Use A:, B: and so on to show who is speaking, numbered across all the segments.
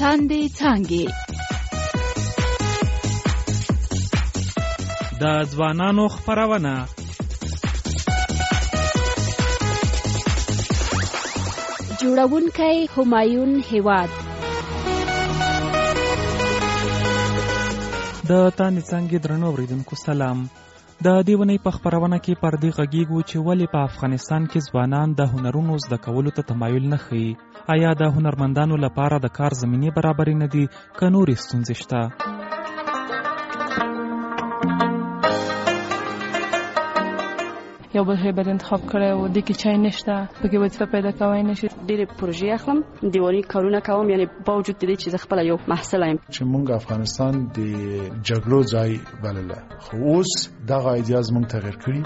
A: لاندې څانګې.
B: د ځوانانو خپرونه.
A: جوړونکی همایون هیواد.
B: د تاندې څانګې درنو اوریدونکو سلام. د دې ونې په خپرونه کې پر دې غږیږو چې ولې په افغانستان کې ځوانان د هنرونو زده کولو ته تمایل نه ښیي. آیا د هنرمندانو لپاره د کار زمینې برابرې نه دي که نورې ستونزې شته؟
C: یو بل هی بد انتخاب کړی و دې کې چای نشته پکې وظیفه پیدا کوای نشي.
D: ډېرې پروژې اخلم دیواني کارونه کوم یعنی باوجود دې چې زه خپل یو محصل یم
E: چې مونږ افغانستان د جګړو ځای بلله خو اوس دغه ایډیاز مونږ تغیر کړی.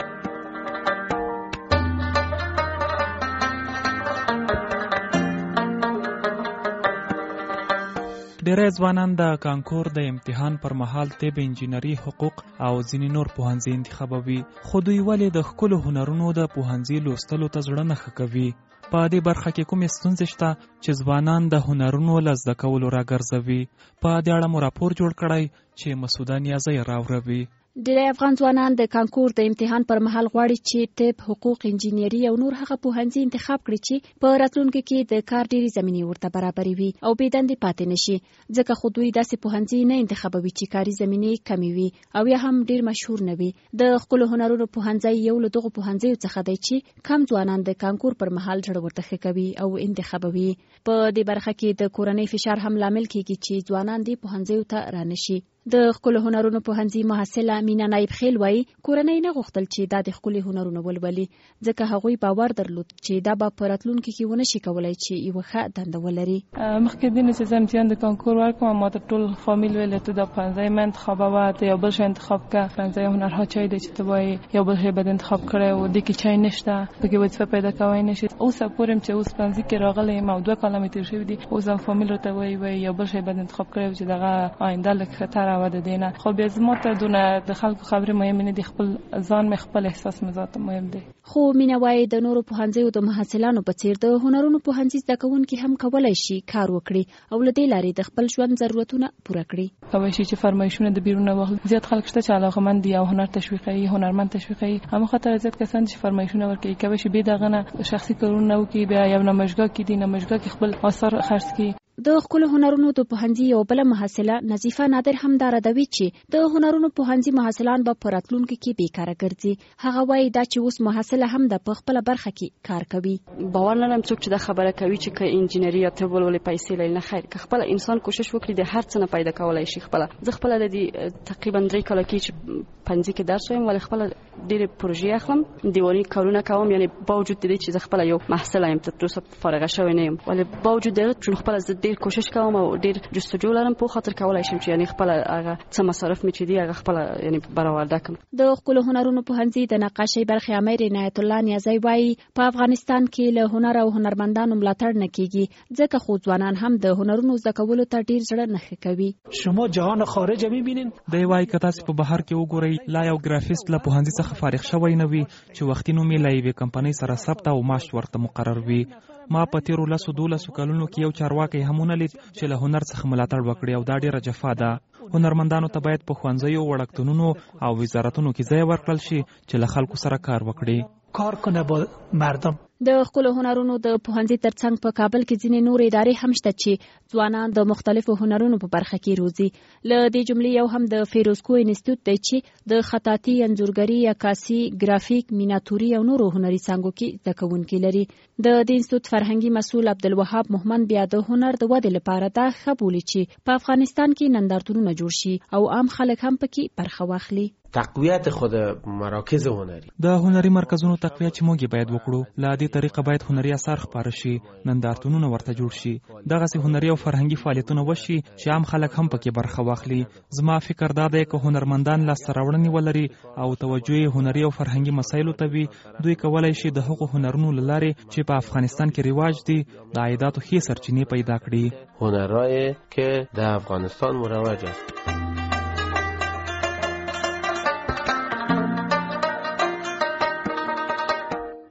B: ډېری ځوانان د کانکور د امتحان پر مهال طب، انجینري، حقوق او ځینې نور پوهنځي انتخابوي، خو دوی ولې د ښکلو هنرونو د پوهنځي لوستلو ته زړه نه ښه کوي؟ په دې برخه کې کومې ستونزې شته چې ځوانان د هنرونو له زده کولو راګرځوي؟ په دې اړه مو راپور جوړ کړی چې مسعوده نیازی راوړوي.
A: ډېری افغان ځوانان د کانکور د امتحان پر مهال غواړي چې طب، حقوق، انجینري او نور هغه پوهنځي انتخاب کړي چې په راتلونکي کې د کار ډېرې زمینې ورته برابرې وي او بې دندې پاتې نشي. ځکه خو دوی داسې پوهنځي نه انتخابوي چې کاري زمینې کمې وي او یا هم ډېر مشهور نه وي. د ښکلو هنرونو پوهنځی یو له دغو پوهنځیو څخه دی چې کم ځوانان د کانکور پر مهال زړه ورته ښه کوي او انتخابوي. په دې برخه کې د کورنۍ فشار هم لامل کیږي چې ځوانان دې پوهنځیو ته رانشي. د ښکلو هنرونو پوهنځي محصله مینا نایب خیل وایي کورنۍ نه غوښتل چې دا د ښکلي هنرونو ولولي ځکه هغوی باور درلود چې دا به په راتلونکي کې ونه شي کولی چې یوه ښه دنده ولري.
C: مخکې دې نه چې زه امتحان د کانکور ورکړم ما ته ټول فامیل ویل ته دا پوهنځی مه انتخابوه، ته یو بل شی انتخاب کړه. پوهنځی هنرها چای دی چې ته وایي یو بل شی بد انتخاب کړی و دې کې چای نشته پکې وظیفه پیدا کوای نشي. اوس پورې چې اوس پوهنځي کې راغلی یم او 2 کاله مې تېر شوي دي اوس هم فامیل راته وایي یو بل شی بد انتخاب کړی و چې دغه آینده لږ خطر او د دې نه. خو بیا زما ته دونه د خلکو خبرې مهم نه دي، خپل ځان مې خپل احساس مې ذاته مهم دی.
A: خو مینا وایي د نورو پوهنځیو د محصلانو په څیر د هنرونو پوهنځي زده کوونکي هم کولی شي کار وکړي او له دې لارې د خپل ژوند ضرورتونه پوره کړي.
C: کولی شي چې فرمایشونه د بیرونه واخلي. زیات خلک شته چې علاقه‌مند دي او هنر تشویقوي، هنرمند تشویقوي. هماخاطر زیات کسان چې فرمایشونه ورکوي کولی شي بې دغه نه شخصي کارونه وکړي، بیا یو نمایشګاه کې دي نمایشګاه کې خپل آثار خرڅ کړي.
A: د ښکلو هنرونو د پوهنځي یو بله محصله نظیفه نادر هم دا ردوي چې د هنرونو پوهنځي محصلان به په راتلونکي کې بیکاره ګرځي. هغه وایي دا چې اوس محصله هم د په خپله برخه کې کار کوي.
D: باور نه لرم څوک چې دا خبره کوي چې که انجینري یا طب ولولي پیسې لري. نه خیر، که خپل انسان کوشش وکړي د هر څه نه پیدا کولی شي. خپله زه خپله د دې تقریبا 3 کاله کې چې پوهنځي کې درس وایم ولې خپله ډېرې پروژې اخلم دیواني کارونه کوم یعنی باوجود دې چې زه خپله یو محصل یم تر اوسه فارغه شوی نه یم ولې باوجود دې چون خپله زه ډېر کوشش کوم او ډېر جستجو لرم په خاطر کولی شم چې یعنی خپله هغه څه مصارف مې چې دي هغه خپله یعنی برآورده کړم.
A: د ښکلو هنرونو پوهنځي د نقاشۍ برخې امیر عنایت الله نیازی وایي په افغانستان کې له هنر او هنرمندانو ملاتړ نه کیږي ځکه خو ځوانان هم د هنرونو زده کولو ته ډېر زړه نه ښه کوي.
F: شما جهان خارج میبینین.
B: دی وایي که تاسې په بهر کې وګورئ لا یو ګرافیست له پوهنځي څخه فارغ شوی نه وي چې وختي نوم یې له یوې کمپنۍ سره ثبت او معاش ورته مقرر وي. ما په تیرو 10-12 کلونو کې یو چارواکی هم ونه لید چې له هنر څخه ملاتړ وکړي او دا ډېره جفا ده. هنرمندانو ته باید په ښوونځیو، وړکتونونو او وزارتونو کې ځای ورکړل شي چې له خلکو سره کار وکړي.
F: کار کنه با مردم.
A: د ښکلو هنرونو د پوهنځي ترڅنګ په کابل کې ځینې نور ادارې هم شته چې ځوانان د مختلفو هنرونو په برخه کې روزي. له دې جملې یو هم د فیروزکو انسټیټیوټ دی چې د خطاطي، انځورګري، عکاسي، ګرافیک، میناتوري او نورو هنري څانګو کې زده کوونکي لري. د دې انسټیټیوټ فرهنګي مسؤل عبدالوهاب محمد بیا د هنر د ودې لپاره دا ښه بولي چې په افغانستان کې نندارتونونه جوړ شي او عام خلک هم پکې برخه واخلي.
G: تقویت خود مراکز هنری
B: د هنري مرکزونو تقویت چې موږ باید وکړو. له دې طریقه باید هنري اثار خپاره شي، نندارتونونه ورته جوړ شي، دغسې هنري او فرهنګي فعالیتونه وشي چې عام خلک هم پکې برخه واخلي. زما فکر دا دی که هنرمندان لاسته راوړنې ولري او توجه یې هنري او فرهنګي مسایلو ته وي، دوی کولی شي د هغو هنرونو له لارې چې په افغانستان کې رواج دي د عایداتو ښې سرچینې پیدا کړي.
G: هنرهایی که در افغانستان مروج است.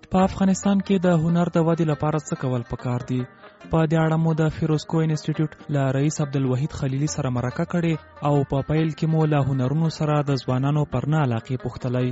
B: په افغانستان کې د هنر د ودې لپاره څه کول پکار دي؟ په دې اړه مو د فیروزکوه انسټیټیوټ له رئیس عبدالوحید خلیلي سره مرکه کړې او په پیل کې مو له هنرونو سره د ځوانانو پر نه علاقې پوښتلی.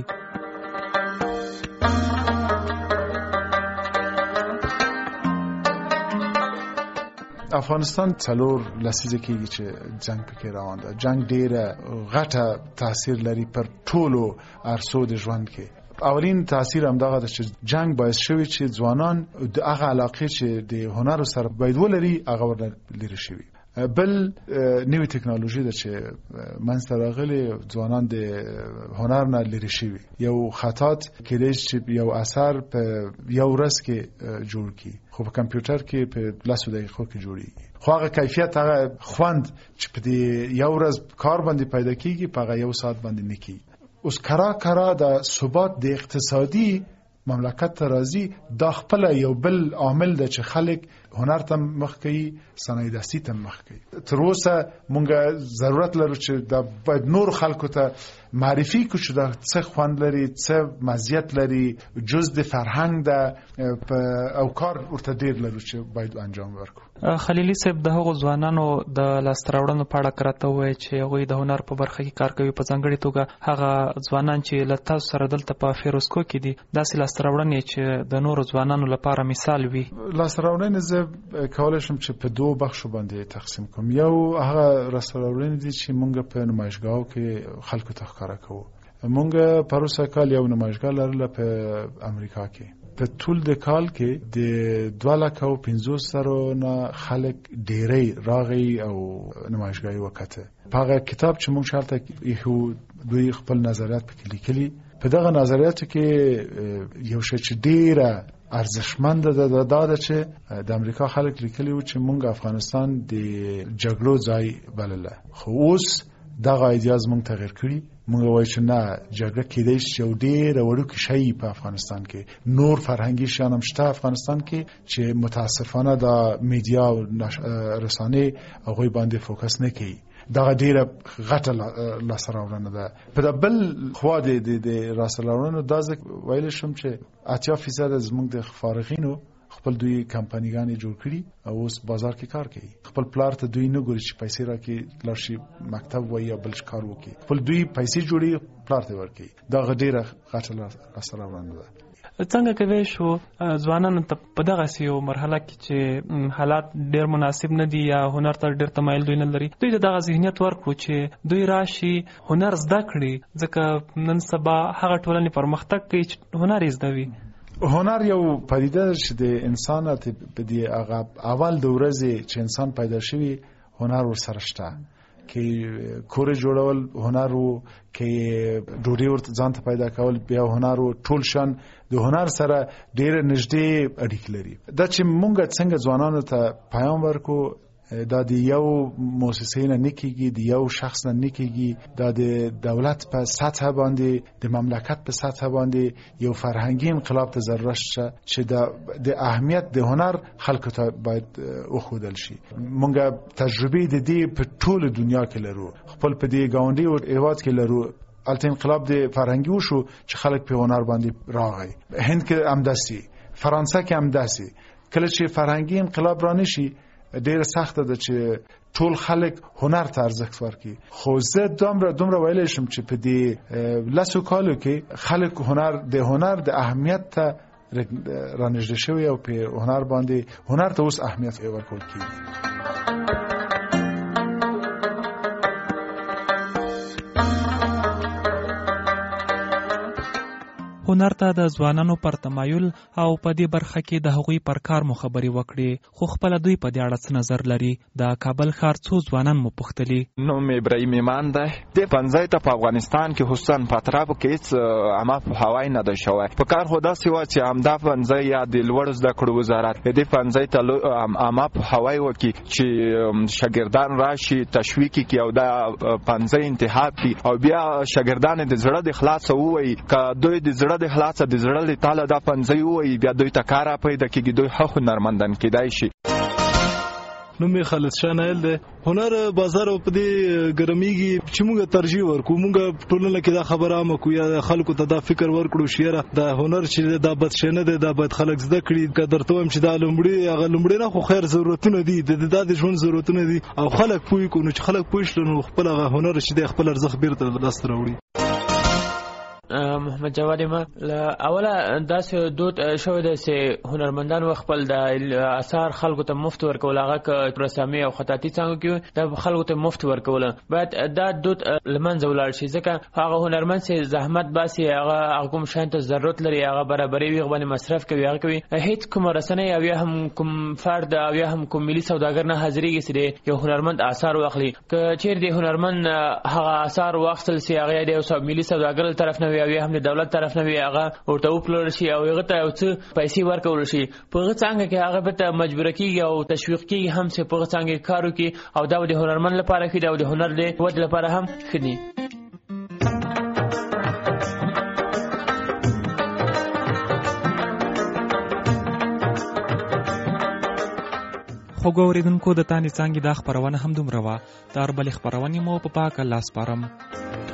E: افغانستان څلور لسیزه کېږي چې جنگ پکې روان ده. جنگ ډېره غټه تاثیر لري پر ټولو عرصو د ژوند کې. اولین تاثیر هم دغه ده چې جنگ باعث شوی چې ځوانان د هغه علاقې چې د هنر سره باید ولري هغه ورنه لرې شوي. بل نوې ټکنالوژي ده چې منځته راغلې، ځوانان د هنر نه لرې شوي. یو خطاط کېدای شي چې یو اثر په یو ورځ کې جوړ کړي، خو په کمپیوټر کې په 10 دقیقو کې جوړیږي. خو هغه کیفیت، هغه خوند چې په دې یو ورځ کار باندې پیدا کیږي په هغه یو ساعت باندې نه کیږي. اوس کرا د ثبات د اقتصادي مملکت ته راځي، دا خپل یو بل عامل ده چې خلک هنر ته مخ کوي، صنایع دستي ته مخ کوي. تر اوسه مونږ ضرورت لرو چې دا باید نور خلکو ته معرفي کړو چې دا څه خوند لري، څه مزیت لري، جز د فرهنګ ده او کار ورته ډیر لرو چې باید انجام ورکړو.
B: خلیلي صاحب، د هغو ځوانانو د لاسته راوړنو په اړه راته ووایي چې هغوی د هنر په برخه کې کار کوي، په ځانګړې توګه هغه ځوانان چې له تاسو سره دلته په فیروزکوه کې دي، داسې لاسته راوړنې چې د نورو ځوانانو لپاره مثال وي. لاسته
E: راوړنې زه کولی شم چې په دوه بخشو باندې تقسیم کوم. یو هغه لاسته راوړنې دي چې مونږ په نمایشګاهو کې خلکو ته ښکاره کوو. مونږ پروسه کال یو نمایشګاه لرله په امریکا کې. په ټول د کال کې د 250,000 نه خلک ډېری راغی او نمایشګاهي وکړه. په هغه کتاب چې مونږ شالته یو دوی خپل نظریات پکې لیکلي. په دغه نظریاتو کې یو شی چې ډېره ارزښتمند ده دا ده چې د امریکا خلک لیکلي و چې مونږ افغانستان د جګړو ځای بلله، خو اوس دغه ایدیاز مونږ تغیر کړي. مونږ وایو چې نه، جګړه کېدای شي یو ډېر وړوکی شی په افغانستان کې، نور فرهنګي شیان هم شته افغانستان کې چې متاسفانه د میډیا او رسانې هغوی باندې فوکس نه کوي. دغه ډېره غټه لاسته راوړنه ده. په بل خوا د لاسته راوړنو دا زه ویلی شم چې 80% زموږ د فارغینو خپل دوی کمپنیګانې جوړ کړي او اوس بازار کې کار کوي. خپل پلار ته دوی نه ګوري چې پیسې راکړي لاړ شي مکتب وایي یا بل کار وکړي، خپل دوی پیسې جوړي پلار ته ورکوي. دغه ډېره غټه لاسته راوړنه ده.
B: څنګه کوي شو ځوانانو ته په دغه یو مرحله کې چې حالات ډېر مناسب نه دي یا هنر ته ډېر تمایل دوی نه لري، دوی ته دغه ذهنیت ورکړو چې دوی راشي هنر زده کړي، ځکه نن سبا هغه ټولنې پرمختګ کوي چې هنر یې زده وي.
E: هنر یو پدیده ده چې د انسان په دې هغه اول د ورځې چې انسان پیدا شوی هنر ورسره شته. کې کور جوړول هنر وو، کې ډوډۍ ورته ځان ته پیدا کول بیا هنر وو. ټول شان د هنر سره ډېر نږدې اړیکې لري. دا چې مونږ څنګه ځوانانو ته پیغام ورکو، دا د یو مؤسسې نه نه کېږي، د یو شخص نه نه کېږي. دا د دولت په سطح باندې، د مملکت په سطح باندې یو فرهنګي انقلاب ته ضرورت شته چې د اهمیت د هنر خلکو ته باید وښودل شي. مونږ تجربې د دې په ټوله دنیا کې لرو، خپل په دې ګاونډي او هېواد کې لرو. البته انقلاب د فرهنګي وشو چې خلک په هنر باندې راغی. هند کې هم داسې، فرانسه کې هم داسې. کله چې فرهنګي انقلاب را نشي ډېر سخته ده چې ټول خلک هنر ته ارزښت ورکړي. خو زه دومره ویلی شم چې په دې 10 کالو کې خلک د هنر د اهمیت ته رانږدې شوي او په هنر ته اوس اهمیت ورکول کېږي.
B: هنر ته د ځوانانو پر تمایل او په دې برخه کې د هغوی پر کار مو خبرې وکړې، خو خپل دوی په دې اړه څه نظر لري؟ د کابل ښار څو ځوانان مو پوښتلي.
H: نوم ابراهیم ایمان دی. د پنځای ته په افغانستان کې خصوصا په اطرافو کې هیڅ عامه پوهاوی نه ده شوی. په کار خو داسې وه چې همدا پنځای یا د لوړو زده کړو وزارت دې پنځای ته عامه پوهاوی وکړي چې شاګردان راشي، تشویق کړي او دا پنځای انتخاب کړي او بیا شاګردان د زړه د خلاصه ووایي. که دوی د زړه د خلاصه د زړه له تاله دا پنځای ووایي، بیا دوی ته کار پیدا کېږي، دوی ښه هنرمندان کېدای شي.
I: نو می خالد شانایل دی هنر بازار په دې ګرمیږي چې موږ ترجیح ورکو موږ ټولنه کې دا خبره مکو یا خلکو ته دا فکر ورکړو شیره دا هنر چې دا بد شنه دی دا باید خلک زده کړي قدر ته هم چې دا لومړی نه خو خیر ضرورتونه دي د ژوند ضرورتونه دي او خلک پوي کو نو چې خلک پوي شل نو خپل هنر چې د خپل ارزښت بیرته لاس راوړي
J: محمد جواد ما اوله داسې دود شوی دی چې هنرمندان خپل د اثار خلکو ته مفت ورکول هغه رسامي او خطاطي څنګه کې د خلکو ته مفت ورکول باید دا دود لمنځه ولاړ شي ځکه هغه هنرمند چې زحمت باسي هغه کوم شان ته ضرورت لري هغه برابرۍ وي باندې مصرف کوي هغه کوي هیڅ کوم رسنۍ او یا هم کوم فرد او یا هم کوم ملي سوداګر نه حاضرېږي چې یو هنرمند اثار واخلي که چیرې د هنرمند هغه اثار واخلل سي هغه د ملي سوداګر طرف نه یا هم د دولت طرف نه وي هغه ورته وپلور شي او هغه ته څه پیسې ورکول شي په هغه څنګه کې هغه به ته مجبور کیږي او تشویق کیږي هم چې په هغه څنګه کارو کوي او دا د هنرمند لپاره کې دا د هنر د ود لپاره هم خدي
B: خو ګوریدونکو د تانی څنګه د خبرونه هم دومره وا تر بل خبرونه مو په پاک الله سپارم